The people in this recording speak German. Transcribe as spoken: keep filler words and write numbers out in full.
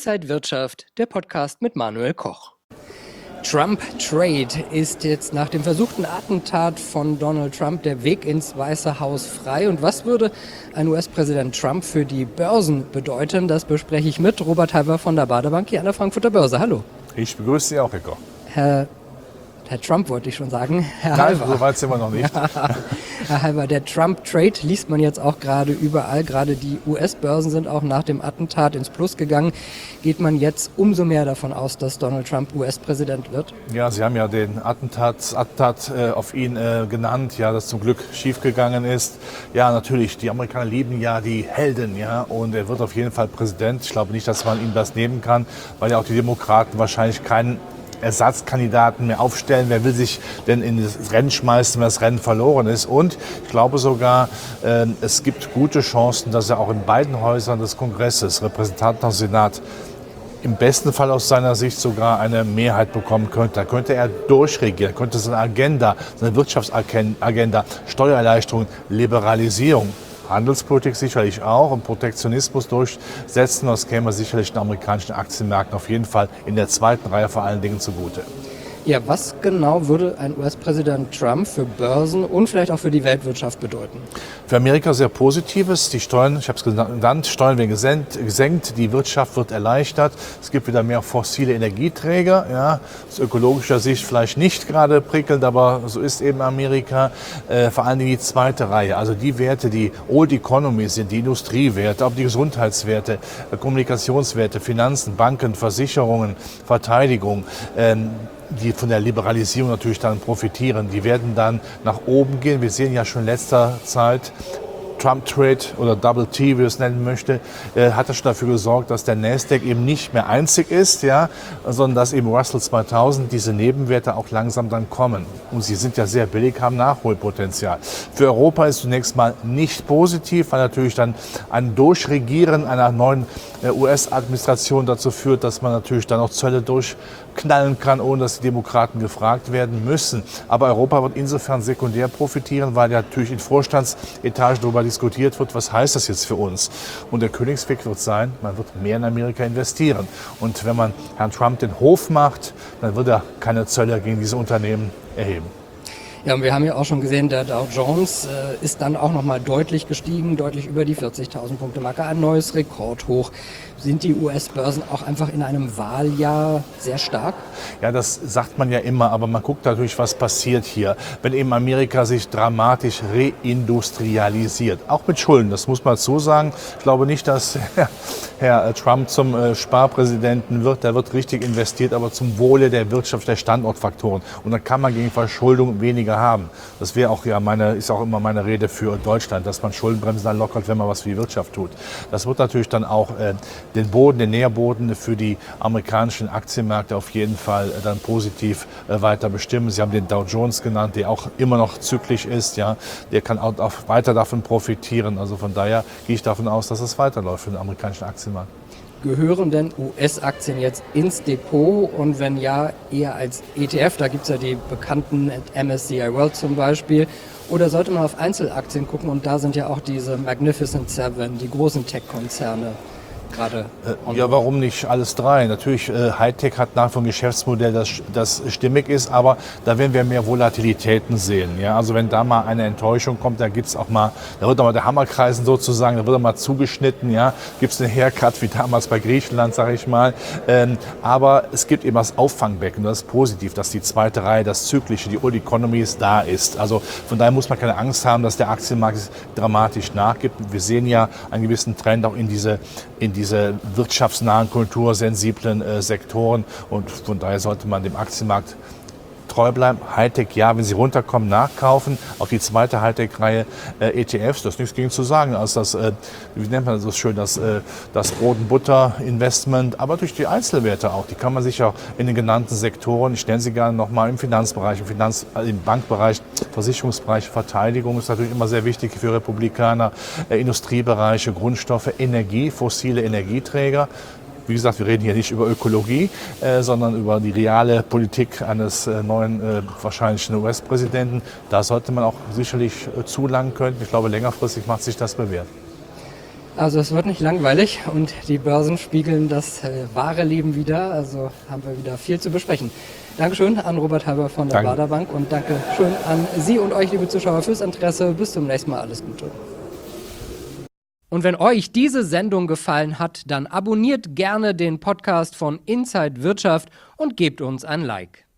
Inside Wirtschaft, der Podcast mit Manuel Koch. Trump Trade ist jetzt nach dem versuchten Attentat von Donald Trump der Weg ins Weiße Haus frei. Und was würde ein U S-Präsident Trump für die Börsen bedeuten? Das bespreche ich mit Robert Halver von der Baderbank hier an der Frankfurter Börse. Hallo. Ich begrüße Sie auch, Herr Koch. Herr, Herr Trump wollte ich schon sagen. Herr Nein, Halver. so weit sind wir noch nicht. Herr Halver, der Trump-Trade liest man jetzt auch gerade überall. Gerade die U S-Börsen sind auch nach dem Attentat ins Plus gegangen. Geht man jetzt umso mehr davon aus, dass Donald Trump U S-Präsident wird? Ja, Sie haben ja den Attentat, Attentat äh, auf ihn äh, genannt, ja, das zum Glück schiefgegangen ist. Ja, natürlich, die Amerikaner lieben ja die Helden, ja, und er wird auf jeden Fall Präsident. Ich glaube nicht, dass man ihm das nehmen kann, weil ja auch die Demokraten wahrscheinlich keinen Ersatzkandidaten mehr aufstellen. Wer will sich denn in das Rennen schmeißen, wenn das Rennen verloren ist? Und ich glaube sogar, äh, es gibt gute Chancen, dass er auch in beiden Häusern des Kongresses, Repräsentanten und Senat, im besten Fall aus seiner Sicht sogar eine Mehrheit bekommen könnte. Da könnte er durchregieren, könnte seine Agenda, seine Wirtschaftsagenda, Steuererleichterungen, Liberalisierung, Handelspolitik sicherlich auch und Protektionismus durchsetzen. Das käme sicherlich den amerikanischen Aktienmärkten auf jeden Fall in der zweiten Reihe vor allen Dingen zugute. Ja, was genau würde ein U S-Präsident Trump für Börsen und vielleicht auch für die Weltwirtschaft bedeuten? Für Amerika sehr Positives. Die Steuern, ich habe es genannt, Steuern werden gesenkt, die Wirtschaft wird erleichtert. Es gibt wieder mehr fossile Energieträger. Ja, aus ökologischer Sicht vielleicht nicht gerade prickelnd, aber so ist eben Amerika. Äh, vor allen Dingen die zweite Reihe, also die Werte, die Old Economy sind, die Industriewerte, auch die Gesundheitswerte, Kommunikationswerte, Finanzen, Banken, Versicherungen, Verteidigung. Ähm, die von der Liberalisierung natürlich dann profitieren. Die werden dann nach oben gehen. Wir sehen ja schon in letzter Zeit, Trump Trade oder Double T, wie es nennen möchte, äh, hat er schon dafür gesorgt, dass der Nasdaq eben nicht mehr einzig ist, ja, sondern dass eben Russell zweitausend, diese Nebenwerte auch langsam dann kommen. Und sie sind ja sehr billig, haben Nachholpotenzial. Für Europa ist zunächst mal nicht positiv, weil natürlich dann ein Durchregieren einer neuen äh, U S-Administration dazu führt, dass man natürlich dann auch Zölle durchknallen kann, ohne dass die Demokraten gefragt werden müssen. Aber Europa wird insofern sekundär profitieren, weil ja natürlich in Vorstandsetagen darüber diskutiert wird, was heißt das jetzt für uns? Und der Königsweg wird sein, man wird mehr in Amerika investieren. Und wenn man Herrn Trump den Hof macht, dann wird er keine Zölle gegen diese Unternehmen erheben. Ja, und wir haben ja auch schon gesehen, der Dow Jones äh, ist dann auch nochmal deutlich gestiegen, deutlich über die vierzigtausend Punkte Marke, ein neues Rekordhoch. Sind die U S-Börsen auch einfach in einem Wahljahr sehr stark? Ja, das sagt man ja immer, aber man guckt natürlich, was passiert hier. Wenn eben Amerika sich dramatisch reindustrialisiert, auch mit Schulden, das muss man dazu sagen. Ich glaube nicht, dass Herr Trump zum Sparpräsidenten wird. Der wird richtig investiert, aber zum Wohle der Wirtschaft, der Standortfaktoren. Und dann kann man gegen Verschuldung weniger haben. Das wäre auch ja meine, ist auch immer meine Rede für Deutschland, dass man Schuldenbremsen dann lockert, wenn man was für die Wirtschaft tut. Das wird natürlich dann auch äh, den Boden, den Nährboden für die amerikanischen Aktienmärkte auf jeden Fall äh, dann positiv äh, weiter bestimmen. Sie haben den Dow Jones genannt, der auch immer noch zyklisch ist, ja, der kann auch, auch weiter davon profitieren. Also von daher gehe ich davon aus, dass es weiterläuft für den amerikanischen Aktienmarkt. Gehören denn U S-Aktien jetzt ins Depot und wenn ja, eher als E T F? Da gibt es ja die bekannten M S C I World zum Beispiel. Oder sollte man auf Einzelaktien gucken und da sind ja auch diese Magnificent Seven, die großen Tech-Konzerne gerade. Äh, ja, warum nicht alles drei? Natürlich, äh, Hightech hat nach wie vor ein Geschäftsmodell, das, das stimmig ist, aber da werden wir mehr Volatilitäten sehen. Ja? Also wenn da mal eine Enttäuschung kommt, da gibt's auch mal, da wird auch mal der Hammer kreisen sozusagen, da wird auch mal zugeschnitten, ja, gibt's einen Haircut wie damals bei Griechenland, sage ich mal. Ähm, aber es gibt eben das Auffangbecken, das ist positiv, dass die zweite Reihe, das Zyklische, die Old Economy da ist. Also von daher muss man keine Angst haben, dass der Aktienmarkt dramatisch nachgibt. Wir sehen ja einen gewissen Trend auch in diese in diese wirtschaftsnahen, kultursensiblen äh, Sektoren und von daher sollte man dem Aktienmarkt treu bleiben. Hightech, ja, wenn sie runterkommen, nachkaufen. Auf die zweite Hightech-Reihe äh, E T Fs, das ist nichts gegen zu sagen, als das, äh, wie nennt man das so schön, das, äh, das Brot- und Butter-Investment, aber durch die Einzelwerte auch. Die kann man sich auch in den genannten Sektoren, ich nenne sie gerne nochmal im Finanzbereich, im, Finanz-, im Bankbereich, Versicherungsbereich, Verteidigung ist natürlich immer sehr wichtig für Republikaner, äh, Industriebereiche, Grundstoffe, Energie, fossile Energieträger. Wie gesagt, wir reden hier nicht über Ökologie, äh, sondern über die reale Politik eines äh, neuen, äh, wahrscheinlichen U S-Präsidenten. Da sollte man auch sicherlich äh, zulangen können. Ich glaube, längerfristig macht sich das bewährt. Also es wird nicht langweilig und die Börsen spiegeln das äh, wahre Leben wieder. Also haben wir wieder viel zu besprechen. Dankeschön an Robert Halber von der Danke. Baader Bank und danke schön an Sie und euch, liebe Zuschauer, fürs Interesse. Bis zum nächsten Mal. Alles Gute. Und wenn euch diese Sendung gefallen hat, dann abonniert gerne den Podcast von Inside Wirtschaft und gebt uns ein Like.